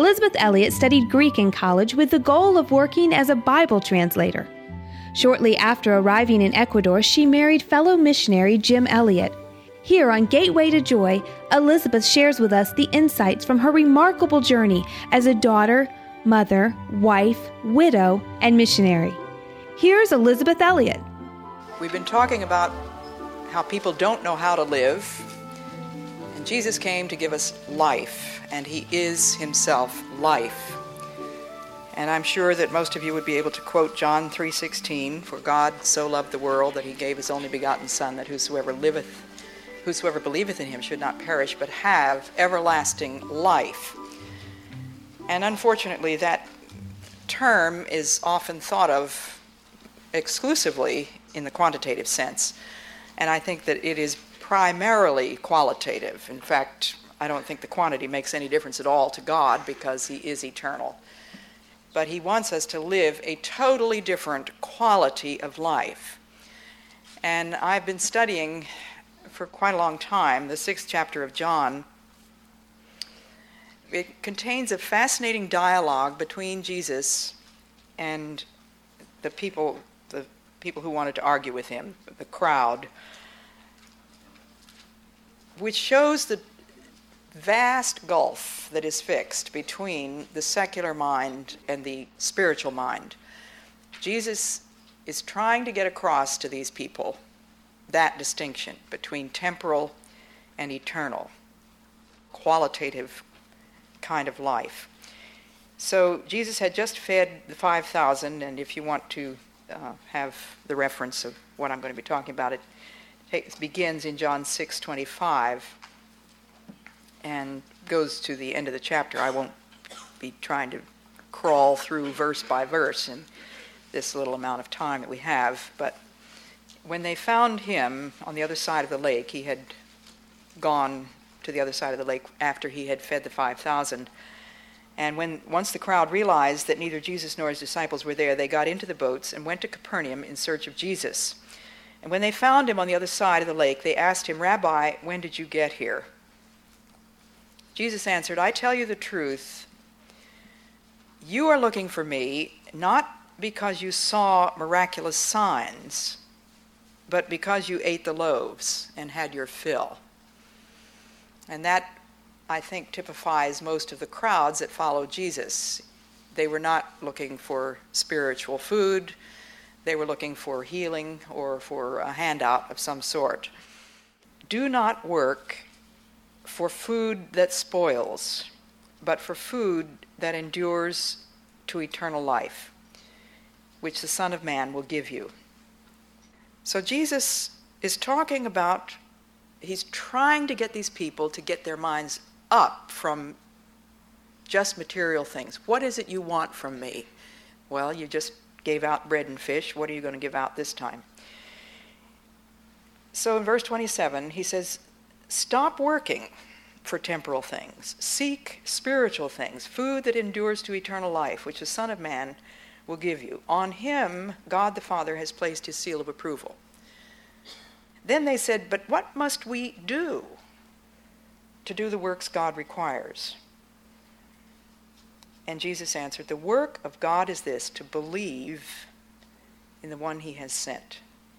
Elisabeth Elliot studied Greek in college with the goal of working as a Bible translator. Shortly after arriving in Ecuador, she married fellow missionary Jim Elliot. Here on Gateway to Joy, Elisabeth shares with us the insights from her remarkable journey as a daughter, mother, wife, widow, and missionary. Here's Elisabeth Elliot. We've been talking about how people don't know how to live, and Jesus came to give us life, and he is himself life. And I'm sure that most of you would be able to quote John 3:16, "For God so loved the world that he gave his only begotten Son, that whosoever believeth in him should not perish, but have everlasting life." And unfortunately, that term is often thought of exclusively in the quantitative sense. And I think that it is primarily qualitative. In fact, I don't think the quantity makes any difference at all to God because he is eternal. But he wants us to live a totally different quality of life. And I've been studying for quite a long time the 6th chapter of John. It contains a fascinating dialogue between Jesus and the people who wanted to argue with him, the crowd, which shows the vast gulf that is fixed between the secular mind and the spiritual mind. Jesus is trying to get across to these people that distinction between temporal and eternal, qualitative kind of life. So Jesus had just fed the 5,000, and if you want to have the reference of what I'm going to be talking about, it begins in John 6:25 and goes to the end of the chapter. I won't be trying to crawl through verse by verse in this little amount of time that we have, but when they found him on the other side of the lake, he had gone to the other side of the lake after he had fed the 5,000. And once the crowd realized that neither Jesus nor his disciples were there, they got into the boats and went to Capernaum in search of Jesus. And when they found him on the other side of the lake, they asked him, "Rabbi, when did you get here?" Jesus answered, "I tell you the truth. You are looking for me not because you saw miraculous signs, but because you ate the loaves and had your fill." And that, I think, typifies most of the crowds that followed Jesus. They were not looking for spiritual food. They were looking for healing or for a handout of some sort. Do not work for food that spoils, but for food that endures to eternal life, which the Son of Man will give you. So Jesus is talking about, he's trying to get these people to get their minds up from just material things. What is it you want from me? Well, you just gave out bread and fish. What are you going to give out this time? So in verse 27, he says, stop working for temporal things. Seek spiritual things, food that endures to eternal life, which the Son of Man will give you. On him, God the Father has placed his seal of approval. Then they said, but what must we do to do the works God requires? And Jesus answered, the work of God is this, to believe in the one he has sent.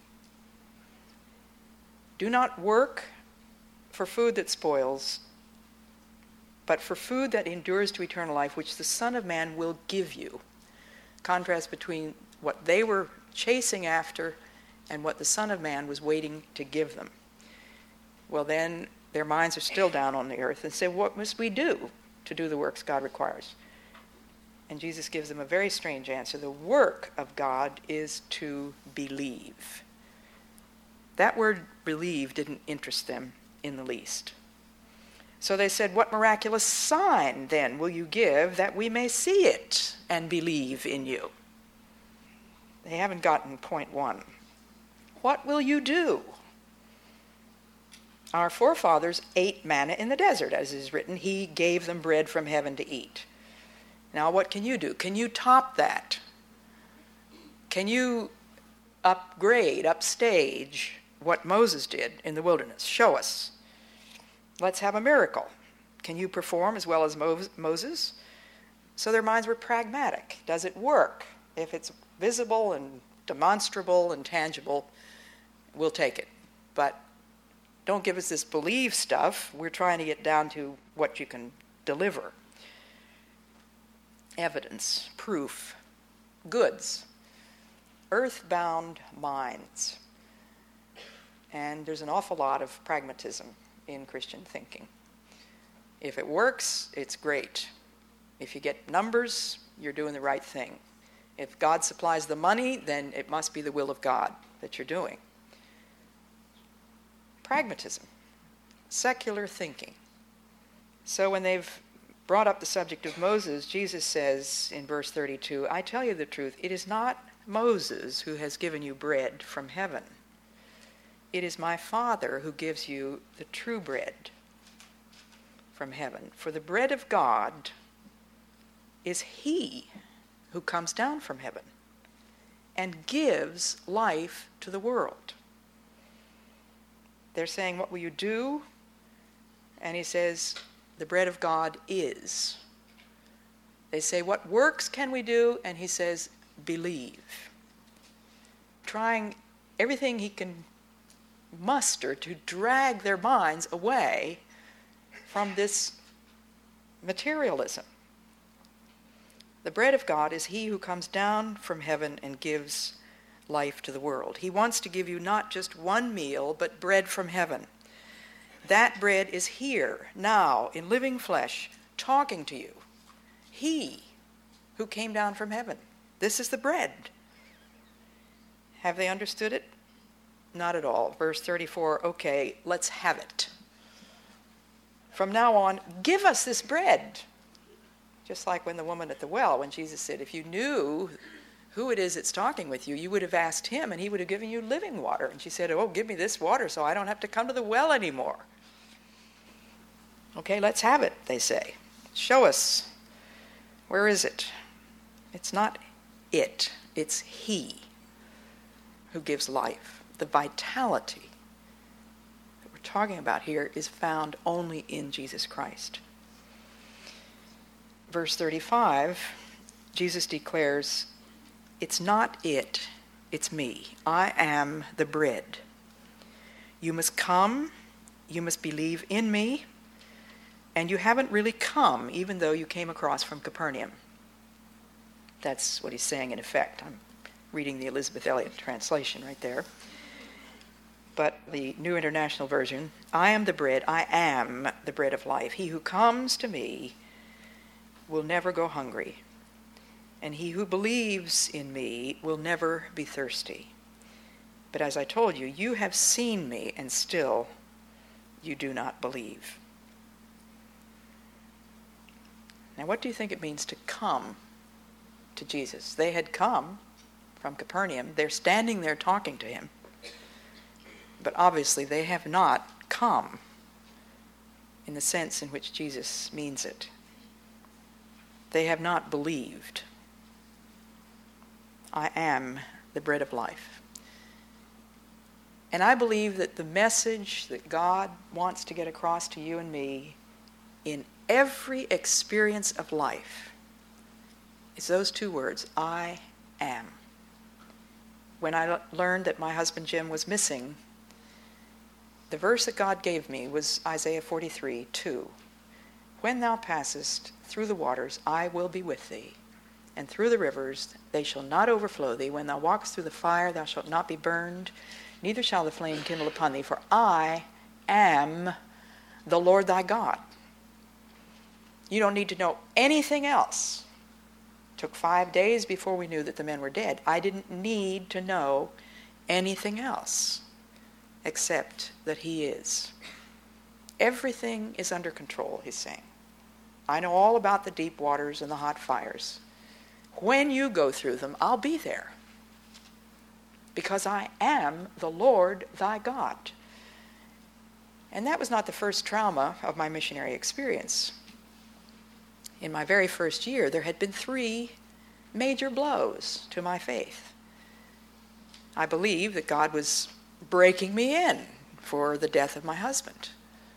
Do not work for food that spoils, but for food that endures to eternal life, which the Son of Man will give you. Contrast between what they were chasing after and what the Son of Man was waiting to give them. Well, then their minds are still down on the earth and say, what must we do to do the works God requires? And Jesus gives them a very strange answer. The work of God is to believe. That word believe didn't interest them in the least. So they said, what miraculous sign then will you give that we may see it and believe in you? They haven't gotten point one. What will you do? Our forefathers ate manna in the desert, as is written. He gave them bread from heaven to eat. Now what can you do? Can you top that? Can you upstage what Moses did in the wilderness? Show us. Let's have a miracle. Can you perform as well as Moses? So their minds were pragmatic. Does it work? If it's visible and demonstrable and tangible, we'll take it. But don't give us this believe stuff. We're trying to get down to what you can deliver. Evidence, proof, goods, earthbound minds. And there's an awful lot of pragmatism in Christian thinking. If it works, it's great. If you get numbers, you're doing the right thing. If God supplies the money, then it must be the will of God that you're doing. Pragmatism, secular thinking. So when they've brought up the subject of Moses, Jesus says in verse 32, I tell you the truth, it is not Moses who has given you bread from heaven. It is my Father who gives you the true bread from heaven. For the bread of God is he who comes down from heaven and gives life to the world. They're saying, what will you do? And he says, the bread of God is. They say, what works can we do? And he says, believe. Trying everything he can muster to drag their minds away from this materialism. The bread of God is he who comes down from heaven and gives life to the world. He wants to give you not just one meal, but bread from heaven. That bread is here, now, in living flesh, talking to you. He who came down from heaven. This is the bread. Have they understood it? Not at all. Verse 34, okay, let's have it. From now on, give us this bread. Just like when the woman at the well, when Jesus said, if you knew who it is that's talking with you, you would have asked him and he would have given you living water. And she said, oh, give me this water so I don't have to come to the well anymore. Okay, let's have it, they say. Show us. Where is it? It's not it. It's he who gives life. The vitality that we're talking about here is found only in Jesus Christ. Verse 35, Jesus declares, it's not it, it's me. I am the bread. You must come, you must believe in me, and you haven't really come, even though you came across from Capernaum. That's what he's saying in effect. I'm reading the Elizabeth Elliot translation right there. But the New International Version, I am the bread, I am the bread of life. He who comes to me will never go hungry, and he who believes in me will never be thirsty. But as I told you, you have seen me, and still you do not believe. Now, what do you think it means to come to Jesus? They had come from Capernaum. They're standing there talking to him. But obviously they have not come in the sense in which Jesus means it. They have not believed. I am the bread of life. And I believe that the message that God wants to get across to you and me in every experience of life is those two words, I am. When I learned that my husband Jim was missing, the verse that God gave me was Isaiah 43:2. When thou passest through the waters, I will be with thee, and through the rivers, they shall not overflow thee. When thou walkest through the fire, thou shalt not be burned, neither shall the flame kindle upon thee, for I am the Lord thy God. You don't need to know anything else. It took 5 days before we knew that the men were dead. I didn't need to know anything else except that he is. Everything is under control, he's saying. I know all about the deep waters and the hot fires. When you go through them, I'll be there, because I am the Lord thy God. And that was not the first trauma of my missionary experience. In my very first year, there had been 3 major blows to my faith. I believe that God was breaking me in for the death of my husband.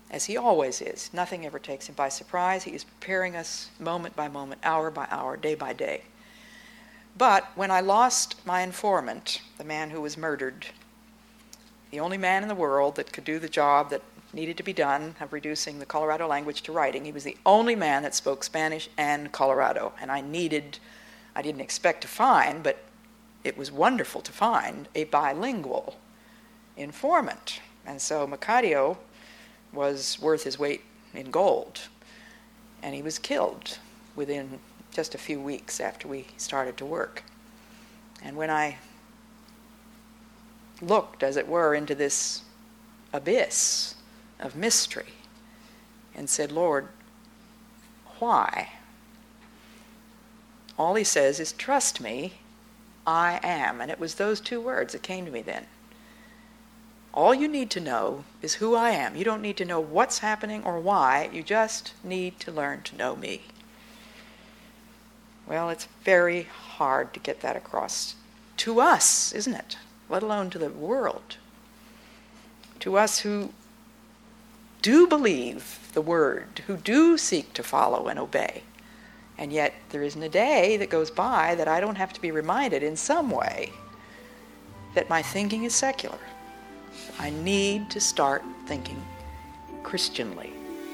as he always is. Nothing ever takes him by surprise. He is preparing us moment by moment, hour by hour, day by day. But when I lost my informant, the man who was murdered, the only man in the world that could do the job that needed to be done of reducing the Colorado language to writing, he was the only man that spoke Spanish and Colorado. And I didn't expect to find, but it was wonderful to find a bilingual informant. And so Macario was worth his weight in gold. And he was killed within just a few weeks after we started to work. And when I looked, as it were, into this abyss of mystery and said, Lord, why? All he says is, trust me, I am. And it was those two words that came to me then. All you need to know is who I am. You don't need to know what's happening or why. You just need to learn to know me. Well, it's very hard to get that across to us, isn't it? Let alone to the world. To us who do believe the word, who do seek to follow and obey. And yet there isn't a day that goes by that I don't have to be reminded in some way that my thinking is secular. I need to start thinking Christianly.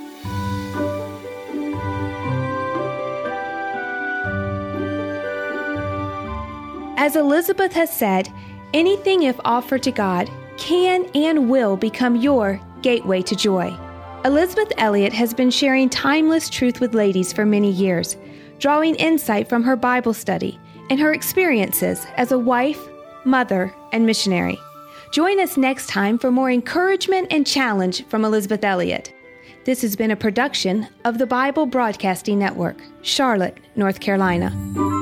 As Elizabeth has said, anything if offered to God can and will become your gateway to joy. Elizabeth Elliot has been sharing timeless truth with ladies for many years, drawing insight from her Bible study and her experiences as a wife, mother, and missionary. Join us next time for more encouragement and challenge from Elizabeth Elliot. This has been a production of the Bible Broadcasting Network, Charlotte, North Carolina.